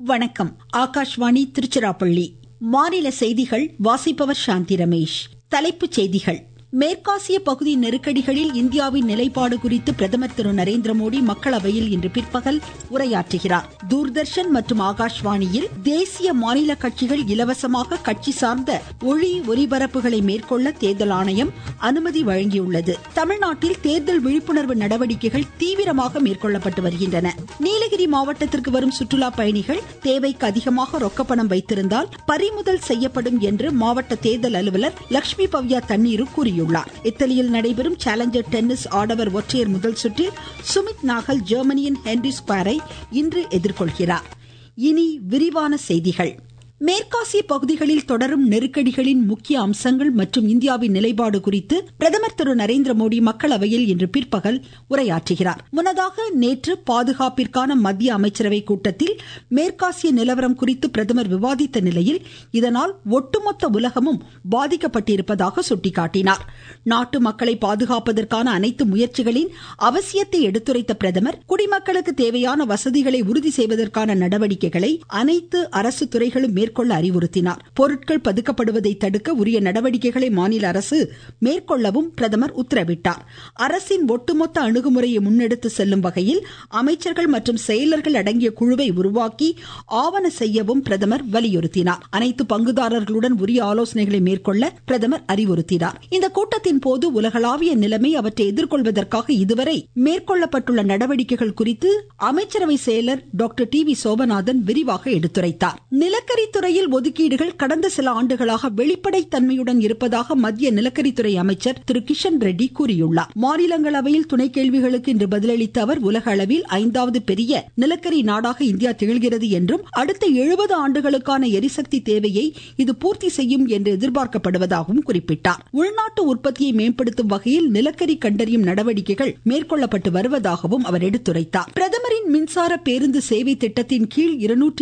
வணக்கம். ஆகாஷ்வாணி திருச்சிராப்பள்ளி. மாநில செய்திகள் வாசிப்பவர் சாந்தி ரமேஷ். தலைப்புச் செய்திகள். மேற்காசிய பகுதி நெருக்கடிகளில் இந்தியாவின் நிலைப்பாடு குறித்து பிரதமர் திரு நரேந்திரமோடி மக்களவையில் இன்று பிற்பகல் உரையாற்றுகிறார். தூர்தர்ஷன் மற்றும் ஆகாஷ்வாணியில் தேசிய மாநில கட்சிகள் இலவசமாக கட்சி சார்ந்த ஒளி ஒலிபரப்புகளை மேற்கொள்ள தேர்தல் ஆணையம் அனுமதி வழங்கியுள்ளது. தமிழ்நாட்டில் தேர்தல் விழிப்புணர்வு நடவடிக்கைகள் தீவிரமாக மேற்கொள்ளப்பட்டு வருகின்றன. நீலகிரி மாவட்டத்திற்கு வரும் சுற்றுலா பயணிகள் தேவைக்கு அதிகமாக ரொக்கப்பணம் வைத்திருந்தால் பறிமுதல் செய்யப்படும் என்று மாவட்ட தேர்தல் அலுவலர் லட்சுமி பவ்யா தண்ணீரு கூறியுள்ளார். இத்தாலியில் நடைபெறும் சேலஞ்சர் டென்னிஸ் ஆடவர் ஒற்றையர் முதல் சுற்றில் சுமித் நாகல் ஜெர்மனியின் ஹென்ரி ஸ்குவாரை இன்று எதிர்கொள்கிறார். இனி விரிவான செய்திகள். மேற்காசிய பகுதிகளில் தொடரும் நெருக்கடிகளின் முக்கிய அம்சங்கள் மற்றும் இந்தியாவின் நிலைப்பாடு குறித்து பிரதமர் திரு நரேந்திரமோடி மக்களவையில் இன்று பிற்பகல் உரையாற்றுகிறார். முன்னதாக நேற்று பாதுகாப்பிற்கான மத்திய அமைச்சரவை கூட்டத்தில் மேற்காசிய நிலவரம் குறித்து பிரதமர் விவாதித்த நிலையில் இதனால் ஒட்டுமொத்த உலகமும் பாதிக்கப்பட்டிருப்பதாக சுட்டிக்காட்டினார். நாட்டு மக்களை பாதுகாப்பதற்கான அனைத்து முயற்சிகளின் அவசியத்தை எடுத்துரைத்த பிரதமர் குடிமக்களுக்கு தேவையான வசதிகளை உறுதி செய்வதற்கான நடவடிக்கைகளை அனைத்து அரசு துறைகளும் மேற்கொள்ள அறிவுறுத்தினார். பொருட்கள் பதுக்கப்படுவதை தடுக்க உரிய நடவடிக்கைகளை மாநில அரசு மேற்கொள்ளவும் பிரதமர் உத்தரவிட்டார். அரசின் ஒட்டுமொத்த அணுகுமுறையை முன்னெடுத்து செல்லும் வகையில் அமைச்சர்கள் மற்றும் செயலர்கள் அடங்கிய குழுவை உருவாக்கி ஆவண செய்யவும் பிரதமர் வலியுறுத்தினார். அனைத்து பங்குதாரர்களுடன் உரிய ஆலோசனைகளை மேற்கொள்ள பிரதமர் அறிவுறுத்தினார். இந்த கூட்டத்தின் போது உலகளாவிய நிலைமை, அவற்றை எதிர்கொள்வதற்காக இதுவரை மேற்கொள்ளப்பட்டுள்ள நடவடிக்கைகள் குறித்து அமைச்சரவை செயலர் டாக்டர் டி.வி. சோபநாதன் விரிவாக எடுத்துரைத்தார். நிலக்கரி துறையில் ஒதுக்கீடுகள் கடந்த சில ஆண்டுகளாக வெளிப்படைத்தன்மையுடன் இருப்பதாக மத்திய நிலக்கரித்துறை அமைச்சர் திரு கிஷன் ரெட்டி கூறியுள்ளார். மாநிலங்களவையில் துணை கேள்விகளுக்கு இன்று பதிலளித்த அவர் உலக அளவில் 5வது பெரிய நிலக்கரி நாடாக இந்தியா திகழ்கிறது என்றும் அடுத்த 70 ஆண்டுகளுக்கான எரிசக்தி தேவையை இது பூர்த்தி செய்யும் என்று எதிர்பார்க்கப்படுவதாகவும் குறிப்பிட்டார். உள்நாட்டு உற்பத்தியை மேம்படுத்தும் வகையில் நிலக்கரி கண்டறியும் நடவடிக்கைகள் மேற்கொள்ளப்பட்டு வருவதாகவும் அவர் எடுத்துரைத்தார். பிரதமரின் மின்சார பேருந்து சேவை திட்டத்தின் கீழ்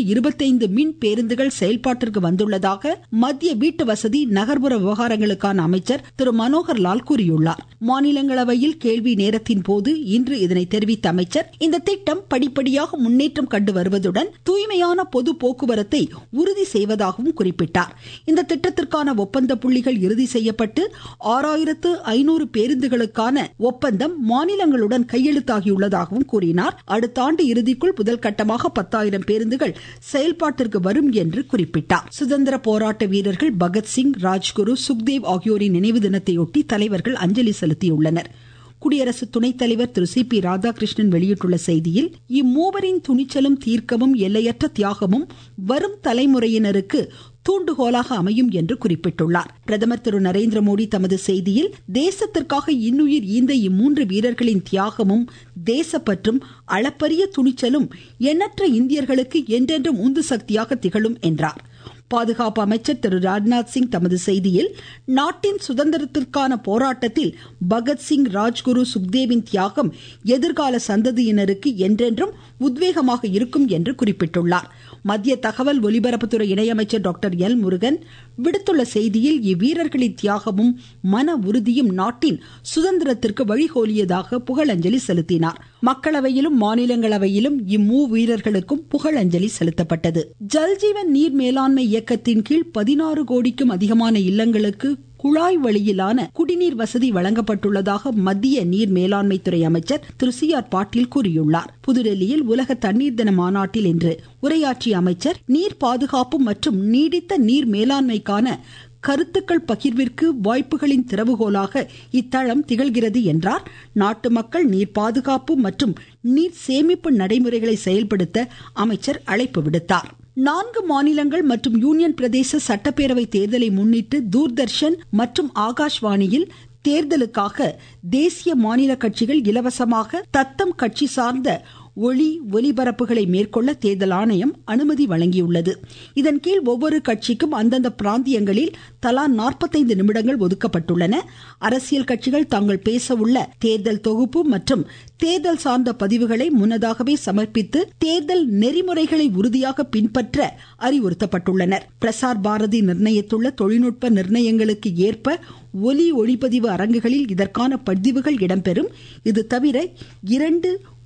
225 மின் பேருந்துகள் செயல்பாட்டிற்கு வந்துள்ளதாக மத்திய வீட்டு வசதி நகர்ப்புற விவகாரங்களுக்கான அமைச்சர் திரு மனோகர் லால் கூறியுள்ளார். மாநிலங்களவையில் கேள்வி நேரத்தின் போது இன்று இதனை தெரிவித்த அமைச்சர் இந்த திட்டம் படிப்படியாக முன்னேற்றம் கண்டு வருவதுடன் தூய்மையான பொது போக்குவரத்தை உறுதி செய்வதாகவும் குறிப்பிட்டார். இந்த திட்டத்திற்கான ஒப்பந்த புள்ளிகள் இறுதி செய்யப்பட்டு 6500 பேருந்துகளுக்கான ஒப்பந்தம் மாநிலங்களுடன் கையெழுத்தாகியுள்ளதாகவும் கூறினார். அடுத்த ஆண்டு இறுதிக்குள் முதல் கட்டமாக 10,000 பேருந்துகள் செயல்பாட்டிற்கு வரும் என்று குறிப்பிட்டார். சுதந்திர போராட்ட வீரர்கள் பகத்சிங், ராஜ்குரு, சுக்தேவ் ஆகியோரின் நினைவு தினத்தையொட்டி தலைவர்கள் அஞ்சலி செலுத்தியுள்ளனர். குடியரசு துணைத் தலைவர் திரு சி.பி. ராதாகிருஷ்ணன் வெளியிட்டுள்ள செய்தியில் இம்மூவரின் துணிச்சலும் தீர்க்கமும் எல்லையற்ற தியாகமும் வரும் தலைமுறையினருக்கு தூண்டுகோலாக அமையும் என்று குறிப்பிட்டுள்ளார். பிரதமர் திரு நரேந்திரமோடி தமது செய்தியில் தேசத்திற்காக இன்னுயிர் ஈந்த இம்மூன்று வீரர்களின் தியாகமும் தேசப்பற்றும் அளப்பரிய துணிச்சலும் எண்ணற்ற இந்தியர்களுக்கு என்றென்றும் உந்து சக்தியாக திகழும் என்றார். பாதுகாப்பு அமைச்சர் திரு ராஜ்நாத் சிங் தமது செய்தியில் நாட்டின் சுதந்திரத்திற்கான போராட்டத்தில் பகத்சிங், ராஜ்குரு, சுக்தேவின் தியாகம் எதிர்கால சந்ததியினருக்கு என்றென்றும் உத்வேகமாக இருக்கும் என்று குறிப்பிட்டுள்ளார். மத்திய தகவல் ஒலிபரப்புத்துறை இணையமைச்சர் டாக்டர் எல் முருகன் விடுத்துள்ள செய்தியில் இவ்வீரர்களின் தியாகமும் மன உறுதியும் நாட்டின் சுதந்திரத்திற்கு வழிகோலியதாக புகழஞ்சலி செலுத்தினார். மக்களவையிலும் மாநிலங்களவையிலும் இம்மூவீரர்களுக்கும் புகழஞ்சலி செலுத்தப்பட்டது. ஜல்ஜீவன் நீர் மேலாண்மை இயக்கத்தின் கீழ் 16 கோடிக்கும் அதிகமான இல்லங்களுக்கு குழாய் வழியிலான குடிநீர் வசதி வழங்கப்பட்டுள்ளதாக மத்திய நீர் மேலாண்மை துறை அமைச்சர் திரு சி.ஆர். பாட்டீல் கூறியுள்ளார். புதுடெல்லியில் உலக தண்ணீர் தின மாநாட்டில் இன்று உரையாற்றிய அமைச்சர் நீர் பாதுகாப்பு மற்றும் நீடித்த நீர் மேலாண்மைக்கான கருத்துக்கள் பகிர்விற்கு வாய்ப்புகளின் திறவுகோலாக இத்தளம் திகழ்கிறது என்றார். நாட்டு மக்கள் நீர் பாதுகாப்பு மற்றும் நீர் சேமிப்பு நடைமுறைகளை செயல்படுத்த அமைச்சர் அழைப்பு விடுத்தார். 4 மாநிலங்கள் மற்றும் யூனியன் பிரதேச சட்டப்பேரவை தேர்தலை முன்னிட்டு தூர்தர்ஷன் மற்றும் ஆகாஷ்வாணியில் தேர்தலுக்காக தேசிய மாநில கட்சிகள் இலவசமாக தத்தம் கட்சி சார்ந்த ஒளி ஒலிபரப்புகளை மேற்கொள்ள தேர்தல் ஆணையம் அனுமதி வழங்கியுள்ளது. இதன் கீழ் ஒவ்வொரு கட்சிக்கும் அந்தந்த பிராந்தியங்களில் தலா 45 நிமிடங்கள் ஒதுக்கப்பட்டுள்ளன. அரசியல் கட்சிகள் தாங்கள் பேச உள்ள தேர்தல் தொகுப்பு மற்றும் தேர்தல் சார்ந்த பதிவுகளை முன்னதாகவே சமர்ப்பித்து தேர்தல் நெறிமுறைகளை உறுதியாக பின்பற்ற அறிவுறுத்தப்பட்டுள்ளனர். பிரசார் பாரதி நிர்ணயித்துள்ள தொழில்நுட்ப நிர்ணயங்களுக்கு ஏற்ப ஒலி ஒளிப்பதிவு அரங்குகளில் இதற்கான பதிவுகள் இடம்பெறும். இது தவிர 2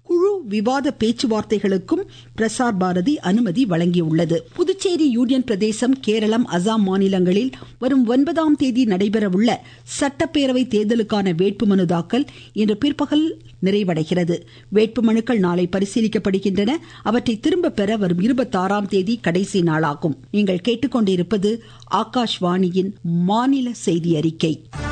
குழு விவாத பேச்சுவார்த்தைகளுக்கும் பிரசார் பாரதி அனுமதி வழங்கியுள்ளது. புதுச்சேரி யூனியன் பிரதேசம், கேரளம், அசாம் மாநிலங்களில் வரும் 9ஆம் தேதி நடைபெறவுள்ள சட்டப்பேரவை தேர்தலுக்கான வேட்புமனு தாக்கல் இன்று பிற்பகல் நிறைவடைகிறது. வேட்புமனுக்கள் நாளை பரிசீலிக்கப்படுகின்றன. அவற்றை திரும்ப பெற வரும் 26ஆம் தேதி கடைசி நாளாகும். நீங்கள் கேட்டுக்கொண்டிருப்பது ஆகாஷ்வாணியின் மாநில செய்தி அறிக்கை.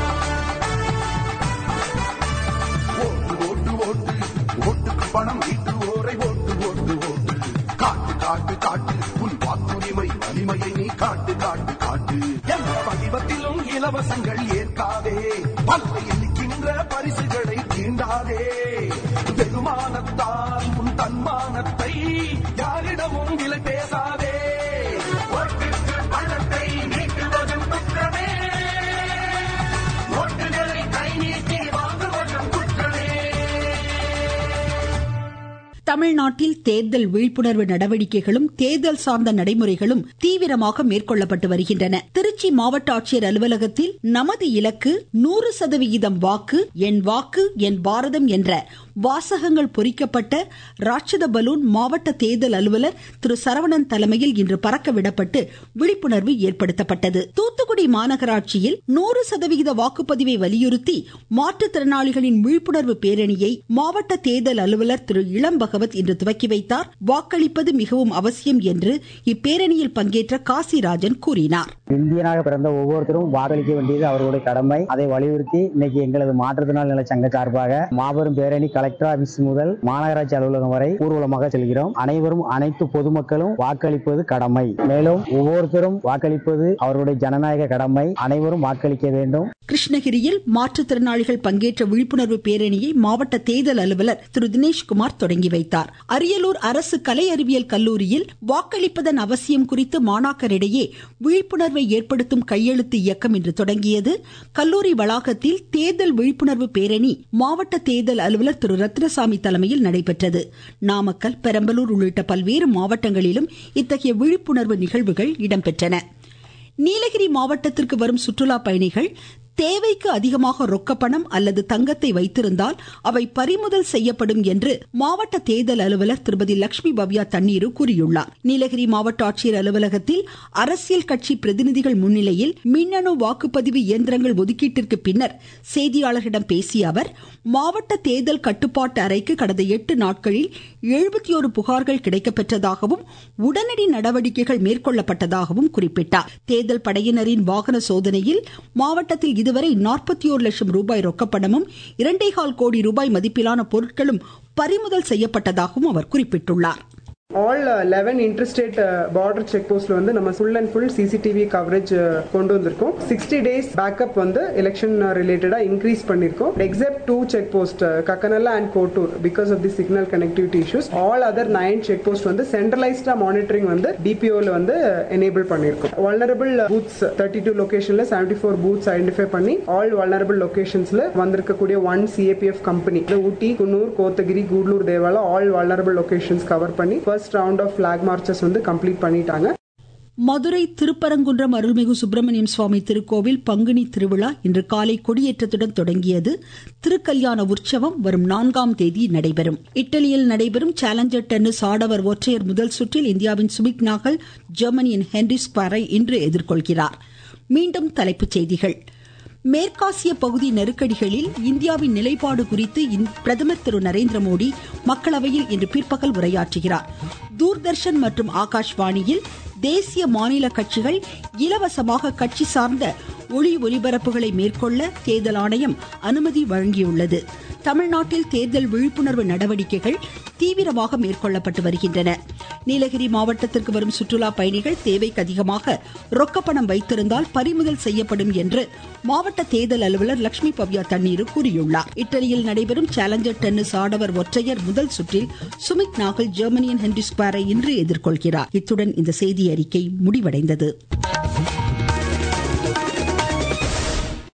பணம் ஈட்டுவோரை ஓட்டு ஓட்டு ஓட்டு காட்டு காட்டு காட்டு உன் வாக்குரிமை வலிமையை நீ காட்டு காட்டு காட்டு. எந்த வடிவத்திலும் இலவசங்கள் ஏற்காதே, பல்லை எண்ணிக்கின்ற பரிசுகளை தீண்டாதே. வெகுமானத்தால் உன் தன்மானத்தை யாரிடமும் விலை பேசாதே. ஓட்டுக்கு பணத்தை நீட்டுவதும் குற்றமே, ஓட்டுகளை கை நீட்டி வாங்குவதும் குற்றமே. தமிழ்நாட்டில் தேர்தல் விழிப்புணர்வு நடவடிக்கைகளும் தேர்தல் சார்ந்த நடைமுறைகளும் தீவிரமாக மேற்கொள்ளப்பட்டு வருகின்றன. திருச்சி மாவட்ட ஆட்சியர் அலுவலகத்தில் நமது இலக்கு 100% வாக்கு, என் வாக்கு என் பாரதம் என்ற வாசகங்கள் பொறிக்கப்பட்ட ராட்சத பலூன் மாவட்ட தேர்தல் அலுவலர் திரு சரவணன் தலைமையில் இன்று பறக்க விடப்பட்டு விழிப்புணர்வு ஏற்படுத்தப்பட்டது. தூத்துக்குடி மாநகராட்சியில் 100% வாக்குப்பதிவை வலியுறுத்தி மாற்றுத்திறனாளிகளின் விழிப்புணர்வு பேரணியை மாவட்ட தேர்தல் அலுவலர் திரு இளம்பகவத் இன்று துவக்கி வைத்தார். வாக்களிப்பது மிகவும் அவசியம் என்று இப்பேரணியில் பங்கேற்ற காசிராஜன் கூறினார். இந்தியனாக பிறந்த ஒவ்வொருத்தரும் வாக்களிக்க வேண்டியது அவர்களுடைய கடமை. அதை வலியுறுத்தி இன்னைக்கு எங்களது மாற்றுத்திறனாளி நல சங்க சார்பாக மாபெரும் பேரணி கலெக்டர் ஆபீஸ் முதல் மாநகராட்சி அலுவலகம் வரை ஊர்வலமாக செல்கிறோம். அனைவரும், அனைத்து பொதுமக்களும் வாக்களிப்பது கடமை. மேலும் ஒவ்வொருத்தரும் வாக்களிப்பது அவருடைய ஜனநாயக கடமை. அனைவரும் வாக்களிக்க வேண்டும். கிருஷ்ணகிரியில் மாற்றுத்திறனாளிகள் பங்கேற்ற விழிப்புணர்வு பேரணியை மாவட்ட தேர்தல் அலுவலர் திரு தினேஷ்குமார் தொடங்கி வைத்தார். அரியலூர் அரசு கலை அறிவியல் கல்லூரியில் வாக்களிப்பதன் அவசியம் குறித்து மாணாக்கரிடையே விழிப்புணர்வை ஏற்படுத்தும் கையெழுத்து இயக்கம் இன்று தொடங்கியது. கல்லூரி வளாகத்தில் தேர்தல் விழிப்புணர்வு பேரணி மாவட்ட தேர்தல் அலுவலர் திரு ரத்னசாமி தலைமையில் நடைபெற்றது. நாமக்கல், பெரம்பலூர் உள்ளிட்ட பல்வேறு மாவட்டங்களிலும் இத்தகைய விழிப்புணர்வு நிகழ்வுகள் இடம்பெற்றன. நீலகிரி மாவட்டத்திற்கு வரும் சுற்றுலா பயணிகள் தேவைக்கு அதிகமாக ரொக்கப்பணம் அல்லது தங்கத்தை வைத்திருந்தால் அவை பறிமுதல் செய்யப்படும் என்று மாவட்ட தேர்தல் அலுவலர் திருமதி லட்சுமி பவ்யா தண்ணீரு கூறியுள்ளார். நீலகிரி மாவட்ட ஆட்சியர் அலுவலகத்தில் அரசியல் கட்சி பிரதிநிதிகள் முன்னிலையில் மின்னணு வாக்குப்பதிவு இயந்திரங்கள் ஒதுக்கீட்டிற்கு பின்னர் செய்தியாளர்களிடம் பேசிய அவர், மாவட்ட தேர்தல் கட்டுப்பாட்டு அறைக்கு கடந்த 8 நாட்களில் 71 புகார்கள் கிடைக்கப்பெற்றதாகவும் உடனடி நடவடிக்கைகள் மேற்கொள்ளப்பட்டதாகவும் குறிப்பிட்டார். தேர்தல் படையினரின் வாகன சோதனையில் மாவட்டத்தில் இதுவரை 41 லட்சம் ரூபாய் ரொக்கப்பணமும் 2.25 கோடி ரூபாய் மதிப்பிலான பொருட்களும் பறிமுதல் செய்யப்பட்டதாகவும் அவர் குறிப்பிட்டுள்ளார். All 11 interstate border check post வந்து நம்ம full and full CCTV coverage கொண்டு வந்திருக்கோம். 60 days backup வந்து election related increase பண்ணிருக்கோம். Except 2 check post Kakanala and Kotur because of the signal connectivity issues, all other 9 check post வந்து centralized monitoring வந்து DPO ல வந்து enable பண்ணிருக்கோம். Vulnerable booths 32 locationல 74 booths identify பண்ணி all vulnerable locationsல வந்திருக்கக்கூடிய 1 CAPF company Ooty, Coonoor, Kotagiri, Gudalur, Devala all vulnerable locations cover பண்ணி first round of flag marches வந்து complete பண்ணிட்டாங்க. மதுரை திருப்பரங்குன்றம் அருள்மிகு சுப்பிரமணியம் சுவாமி திருக்கோவில் பங்குனி திருவிழா இன்று காலை கொடியேற்றத்துடன் தொடங்கியது. திருக்கல்யாண உற்சவம் வரும் 4ஆம் தேதி நடைபெறும். இத்தாலியில் நடைபெறும் சேலஞ்சர் டென்னிஸ் ஆடவர் ஒற்றையர் முதல் சுற்றில் இந்தியாவின் சுமித் நாகல் ஜெர்மனியின் ஹென்ரி ஸ்குவாரை இன்று எதிர்கொள்கிறார். மீண்டும் தலைப்புச் செய்திகள். மேற்காசிய பகுதி நெருக்கடிகளில் இந்தியாவின் நிலைப்பாடு குறித்து பிரதமர் திரு நரேந்திர மோடி மக்களவையில் இன்று பிற்பகல் உரையாற்றுகிறார். தூர்தர்ஷன் மற்றும் ஆகாஷ்வாணியில் தேசிய மாநில கட்சிகள் இலவசமாக கட்சி சார்ந்த ஒளி ஒலிபரப்புகளை மேற்கொள்ள தேர்தல் ஆணையம் அனுமதி வழங்கியுள்ளது. தமிழ்நாட்டில் தேர்தல் விழிப்புணர்வு நடவடிக்கைகள் தீவிரமாக மேற்கொள்ளப்பட்டு வருகின்றன. நீலகிரி மாவட்டத்திற்கு வரும் சுற்றுலா பயணிகள் தேவைக்கு அதிகமாக ரொக்கப்பணம் வைத்திருந்தால் பறிமுதல் செய்யப்படும் என்று மாவட்ட தேர்தல் அலுவலர் லட்சுமி பவ்யா தண்ணீரு கூறியுள்ளார். இத்தாலியில் நடைபெறும் சேலஞ்சர் டென்னிஸ் ஆடவர் ஒற்றையர் முதல் சுற்றில் சுமித் நாகல் ஜெர்மனியின் ஹென்ரி ஸ்குவாரை இன்று எதிர்கொள்கிறார். இத்துடன் இந்த செய்தி அறிக்கை முடிவடைந்தது.